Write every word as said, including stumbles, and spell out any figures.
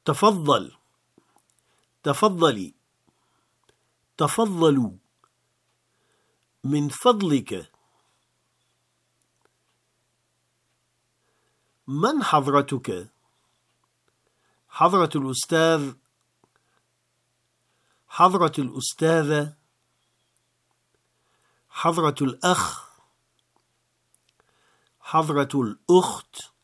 تفضل، تفضلي، تفضلوا، من فضلك. من حضرتك؟ حضرة الأستاذ، حضرة الأستاذة، حضرة الأخ، حضرة الأخت.